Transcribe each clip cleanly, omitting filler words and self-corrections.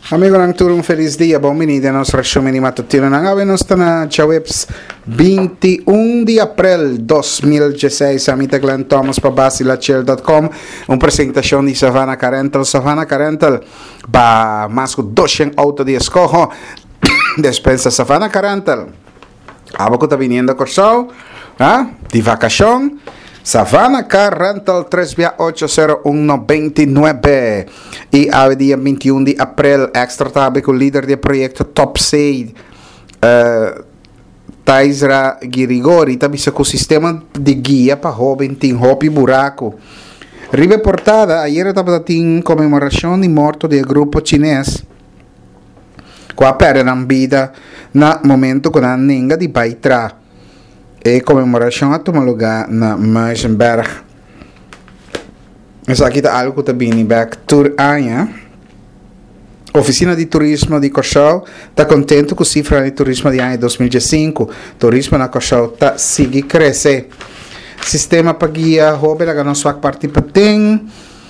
Amigo nang turong feliz dia, bom menino, nos resumen matutino nang awenos na Chaweps 21 de abril 2016, amita Glenn Thomas pa basilachel.com, presentação de Savannah Carental. Savannah Carental, ba mas ko 200 auto de escojo, despensa Savannah Carental. Abo ko ta viniendo corso, de vacación. Savannah Car Rental 38019 e ao dia 21 de abril extra tabi com o líder do projeto Top Seed Taisra Girigori tabi com o sistema de guia para jovem tem hopi buraco ribe portada ayer estava tem comemoração de morto do grupo chinês com a perda vida na momento com a ninga de Baitra e comemoração a tomar lugar na Meisenberg. Essa aqui está algo que está vindo back tour año. Oficina de Turismo de Cochau está contente com a cifra de turismo de ano 2015. Turismo na Cochau está sigue crescer. Sistema para guia hobby la ganó sua participating.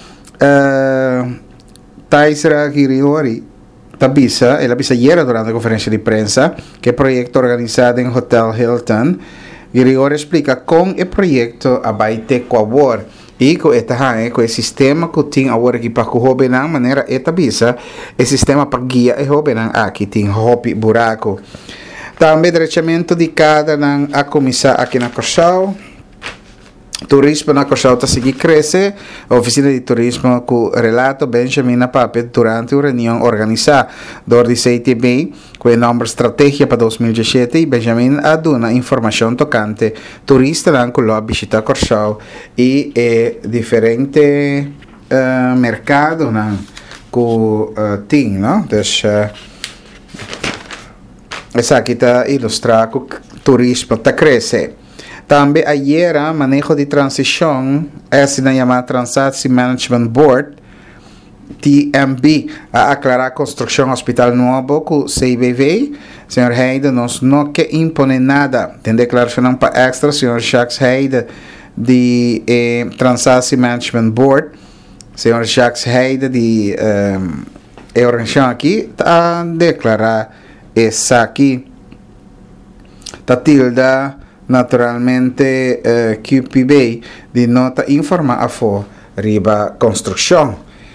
Taisra Girigori ela bisa ieri durante a conferência de prensa que projeto organizado em Hotel Hilton. Girigori explica com o projeto vai ter coabor e com o sistema que tem agora aqui para o hobby na maneira bisa o sistema para guia e hobby na aqui tem hobby buraco também diretamente dedicada na a comissão aqui na Cochau. Turismo na Cochau está seguir crescer. A oficina de turismo com relato Benjamin Pape durante a reunião organizada do CTB com o nome estratégia para 2017 e Benjamin aduna informação tocante turista na lobby visitar Cochau e diferente mercado na com tem, não? Então essa aqui está ilustrar que o turismo está crescer. Também ayer manejo de transição essa na chamada Transaction Management Board TMB a aclarar a construção hospital novo com CBV. Senhor Heide nos não que impõe nada. Tem declaração para extra senhor Jacques Heide de Transaction Management Board. Senhor Jacques Heide de organização aqui a declarar essa aqui tá tilda naturalmente QPB de nota informa a for riba construção.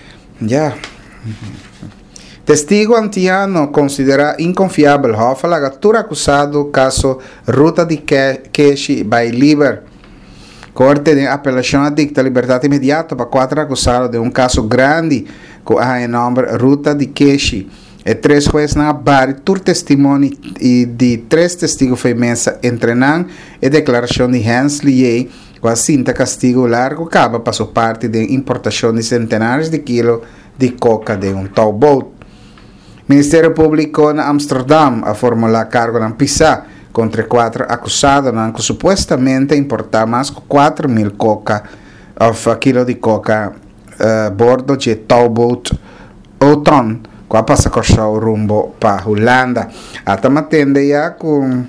Testigo antiano considera inconfiável a gatura acusado caso ruta de Keshi by Liber. Corte de apelação dicta liberdade imediata para 4 acusados de caso grande com a nome ruta de Keshi. E 3 jueces na bari tur testemunho e de 3 testigos femens entrenam e declaração de Hans Lier com a cinta castigo largo acaba para sua parte de importação de centenares de quilos de coca de towboat. Ministério Público na Amsterdam a formular cargo na PISA contra 4 acusados que supostamente importar mais de 4.000 coca of quilo de coca bordo de towboat Otron com a passa Cochau rumbo para Holanda. Até matende já com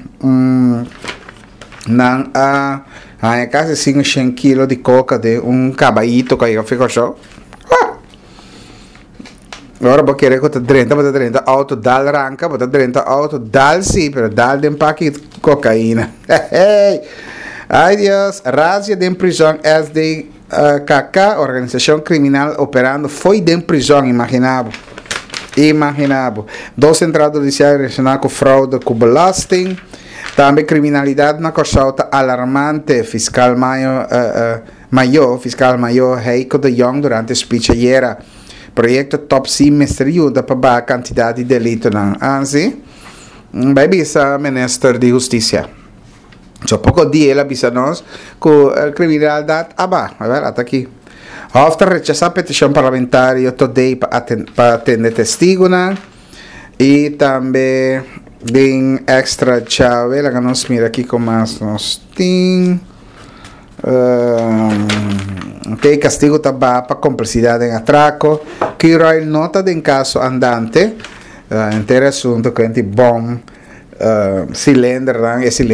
quase 500 kg de coca de caballito que eu fico só. Agora vou querer que 30 auto dal ranca, bota 30 auto dal sim, pero dal de empaque de cocaína. Ai Deus, razia de prisão SDKK, organização criminal operando foi de prisão, imaginável. 2 entradas judiciais relacionadas com fraude com belasting. Também criminalidade na Cochau está alarmante. Fiscal Maior Heiko de Jong durante a speech ayer. Projeto Top Semestre ajuda para a quantidade de delito na ANSI. Vai bisa Ministro de Justiça. Só pouco dia ela bisa nós com a criminalidade até aqui. After rechazar a petição parlamentar today para atender testigo e também em extra chave ela nos mira aqui como nós tem castigo também para complicidade em atraco que era nota de caso andante inteiro assunto que é bom cilindro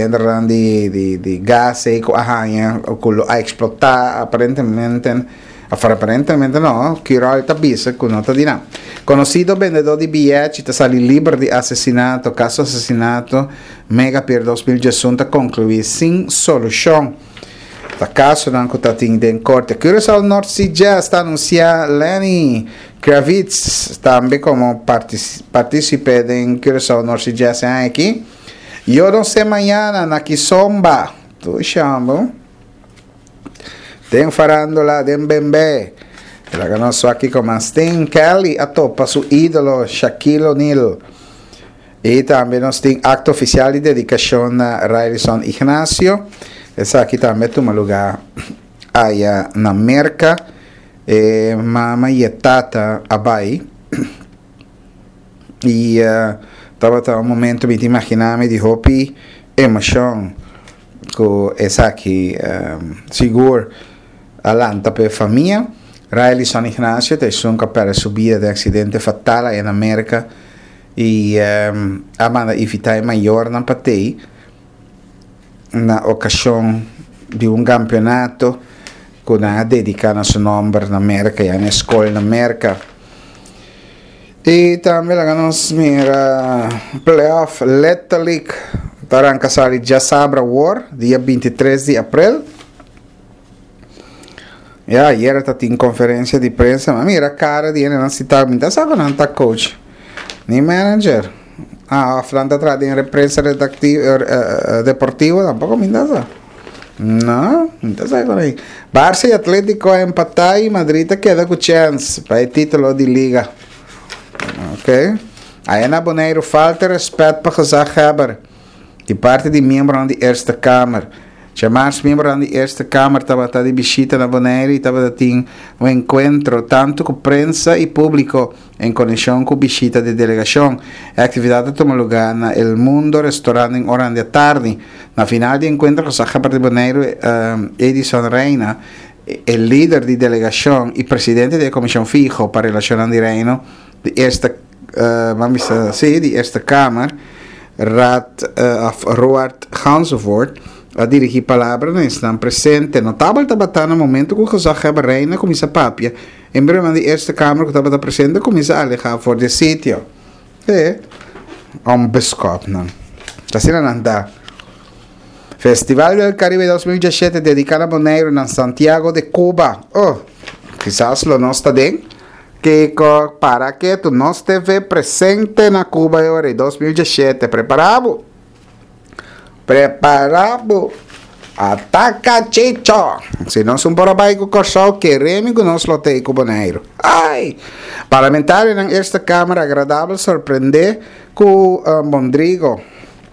de gás e a explotar aparentemente Aparentemente no, Kirol está bisa con nota di no. Conocido vendedor di biglietti está sali libero di assassinato, caso assassinato, mega per 2018 concluì sin soluzione. Da caso non contati in corte. Curaçao North Sea Jazz sta annuncia Lenny Kravitz también como partícipe de Curaçao North Sea Jazz aquí. Yo no sé mañana na Kizomba. Tu chamo. Den farandola, den bembe. La conosco aquí como Sting Kelly a topa su ídolo Shaquille O'Neal. Y también nos tiene acto oficial de dedicación a Railson Ignacio. Esa aquí también toma lugar allá en América. Mama y tata abai. Y estaba un momento, me imaginaba, de hopi emoción. Que esa aquí, seguro, alanta per famiglia. Riley San Ignacio te sunca per subire di accidente fatale in America e amanda evitai maior na patei na occasione di un campionato con una dedica a suo nome in America e una scuola in America e también la ganos mira playoff Lettalik taranca sali già sabra war dia 23 di aprile. Ieri stata in conferenza di prensa, ma mira cara di non si sta, mi sa con un coach, ni manager. Affronta tra di prensa deportivo, tampoco mi sa. No, mi sa con lei. Barça e Atlético empatai, Madrid queda con chance per il titolo di Liga. Ok? Aena Boneiro falta respeito para gezag hebben. Die parte di membro di Eerste Kamer. Chamar membro di Eerste Kamer estava di visita na Bonaire e estava tinha um encontro tanto com prensa e público em conexão com visita de delegação. A atividade toma lugar na El Mundo Restaurante em horas da tarde. Na final de encontro com a Saja de Bonaire, Edison Reina, o líder de delegação e presidente da comissão fijo para relacionar de Reino de Eerste de Eerste Kamer, Roard Gansevoort, a dirigir palavras não estão presentes. Notável estava no momento que o José Reina começa a papia. Em breve, de Eerste Kamer que estava presente começa a alejar fora do sítio. É um biscoito, não. Assim não anda. Festival del Caribe 2017 dedicado a Bonaire em Santiago de Cuba. Oh, quizás lo no está bien. Que para que tu não esteve presente na Cuba agora em 2017. Preparado? Preparado, ataca chicho. Se não são para baixo corso queremos que nós lotei com Bonaire. Ai, parlamentar na Eerste Kamer agradável surpreender com Mondrigo.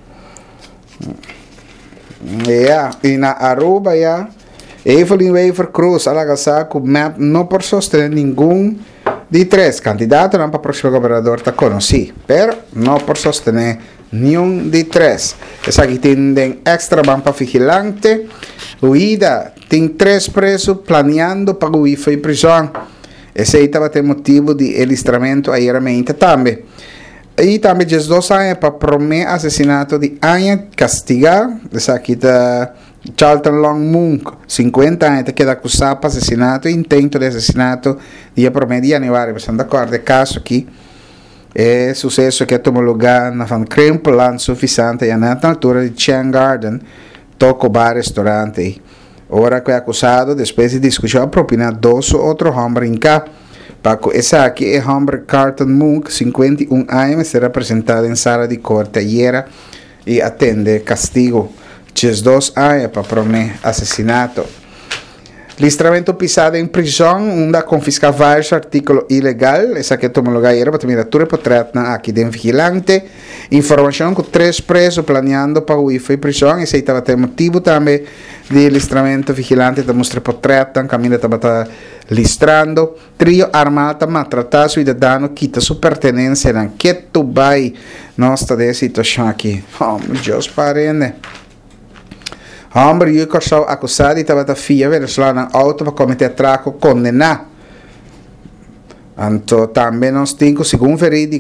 E na Aruba Evelyn Weaver Cruz alagasar com map não por sostener nenhum de três candidatos para o próximo governador está conhecido, pero não por sostener nenhum de três. Essa aqui tem extra banca vigilante. Uida tem 3 presos planeando para o IFA e prisão. Esse aí estava tendo motivo de alistramento aieramente também. E também 2 anos para prometer assassinato de Anya Castigar. Essa aqui está Charlton Long Monk, 50 anos, que é acusado por assassinato e intento de assassinato dia promedio de januário. Vocês estão de acordo? É caso aqui. É sucesso que tomou lugar na Van Krimp, lá suficiente, e na altura de Chang Garden, tocou bar restaurante. Ora que é acusado, depois de discussão, propina 2 outros homens em cá. Paco, essa aqui é homem Carlton Monk, 51 anos, será apresentado em sala de corte ayer e atende castigo. 2 anos para prometer assassinato. Listramento pisado em prisão, onde confisca vários artículos ilegais. Essa que toma lugar era para terminar tudo para aqui de vigilante. Informação com 3 presos planeando para o IFA e prisão. Esse aí estava tendo motivo também de listramento vigilante. Da mostra portreta, caminho estava listrando. Trio armado, maltratado, cidadão, quita sua pertenência. Não que tu vai. Nossa, dessa situação aqui. Oh, meu Deus, parene. Homem e o corso acusado estava da filha venezuelana auto para cometer atraco condenar. Anto também nós temos, segundo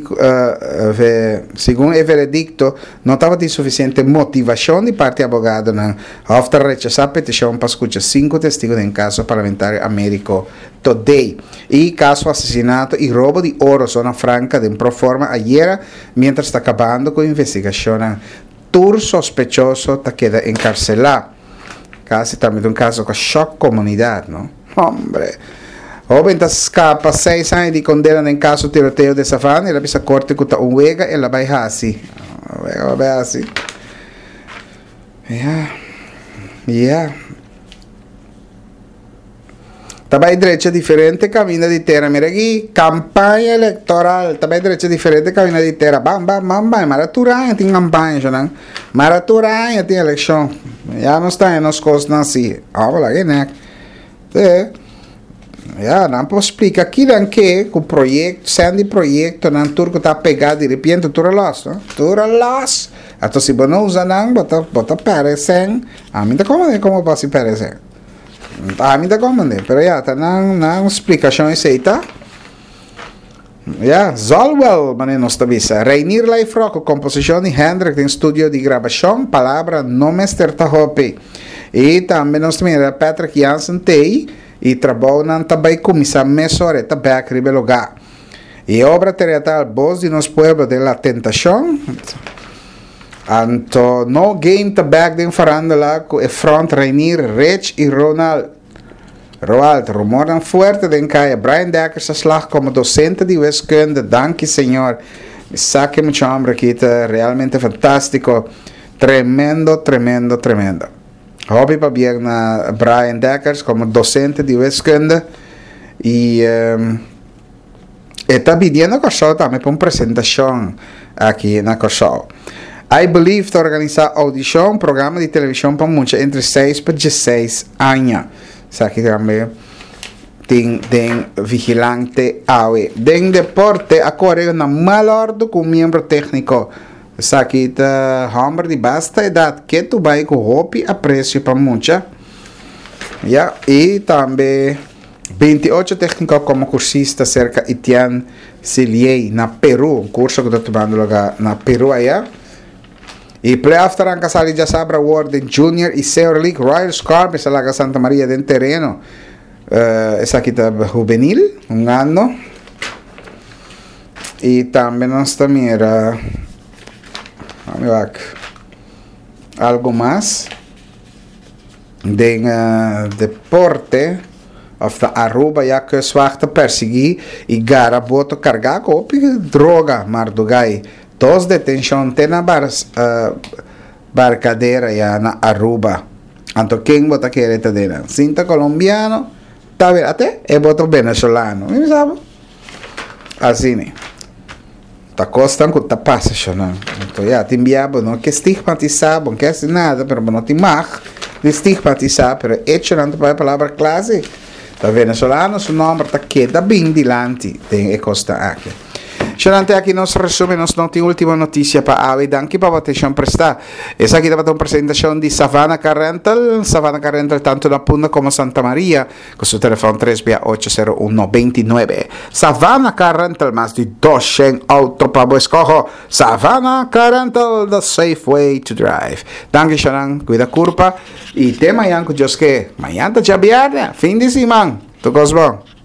o veredicto, não estava de suficiente motivação de parte do advogado na hora de rechazar a petição para escutar 5 testigos em caso parlamentar Américo Today. E caso assassinato e roubo de ouro zona franca de proforma ayer, mientras está acabando com a investigação. Tur sospechoso está queda encarcelado. Casi também um caso com choque comunidade, não? Hombre. Joven escapa 6 anos de condena em caso de tiroteio de Savana e la pisa corte com um wega e la vai assim. Vai assim. Yeah. Também direita diferente caminho de terra. Mira aqui, campanha eleitoral. Também direita diferente caminho de terra. Bam. Maraturanha tem campanha, já não? Maraturanha tem eleição. Já não está em nos coisas assim. Olha aqui, né? Não posso explicar aqui que o projeto, sendo projeto, não turco está pegado de repente, tu relas. Então se não usa não, bota perecem. A mim tá como posso perecer. A mim tá como né, pero tá não explicação aceita. Zolwell, mané nos tabisa. Reinir Leifrock, composição de Hendrik em estúdio de gravação, palavra no Mr. Tahope. E também nós temos Patrick Jansen Tei. E trabalham também com missa mesoreta Beck lugar. E obra teatral Voz de nos pueblos de la tentação. Anto no game tabak din farandula com e front Rainier, Rich e Roald, rumoram fuerte den caia Brian Decker sa slag como docente de wiskunde. Danke senhor. Saque mucho hambre aqui, realmente fantástico. Tremendo. Hobby para bien na Brian Deckers como docente de wiskunde e está pedindo Corsol também para uma apresentação aqui na Corsol. I Believe está organizar audição, programa de televisão para muitos entre 6 para 16 anos. Isso aqui também tem vigilante AUE. Tem deporte, agora na malordo com membro técnico. Aqui está homem de basta idade que tu vai com roupa a preço para muita. E também 28 técnicos como cursista cerca de Etienne Cillier na Peru, um curso que estou tomando na Peru aí. E playoff terão que sair já sabra World Junior e Senior League Royal Scorpions lá Santa Maria de terreno. Essa aqui está juvenil, um ano. E também nós também era algo mais de deporte of the Aruba já que swachta persegui e gara boto carga op droga mardugai dos detenção tem na barcadeira já na Aruba anto quem bota quereta dela cinta colombiano tá vendo até é boto venezolano me sabe assim né tá costando que tá passando então já te enviava não que estigmatizar não quer nada pero não te mag de estigmatizar pero hecho não para a palavra classe tá venezolano seu nome tá queda bem dilante tem e costa aqui. Durante aqui nós resumimos nossa última notícia para a danke para a atenção prestada. Essa aqui é uma apresentação de Savannah Carrental tanto na Punta como Santa Maria, com seu telefone 3680129. Savannah Carrental, mais de 200 autos para escolher. Savannah Carrental, the safe way to drive. Danke schön, cuida curva. E tema yang que Deus quer. Amanhã tá já fim de semana. Tu gostou?